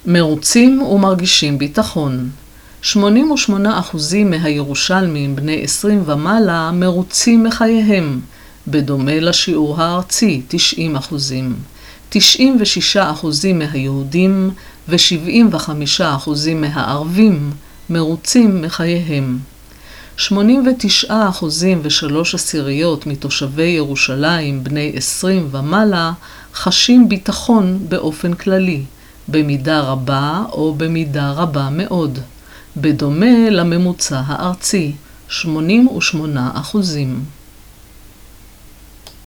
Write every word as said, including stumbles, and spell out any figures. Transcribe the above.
מרוצים ומרגישים ביטחון. שמונים ושמונה אחוזים מהירושלמים בני עשרים ומעלה מרוצים מחייהם, בדומה לשיעור הארצי, תשעים אחוזים. תשעים ושישה אחוזים מהיהודים ו-שבעים וחמישה אחוזים מהערבים מרוצים מחייהם. שמונים ותשעה אחוזים ושלוש עשיריות מתושבי ירושלים בני עשרים ומעלה חשים ביטחון באופן כללי, במידה רבה או במידה רבה מאוד, בדומה לממוצע הארצי, שמונים ושמונה אחוזים.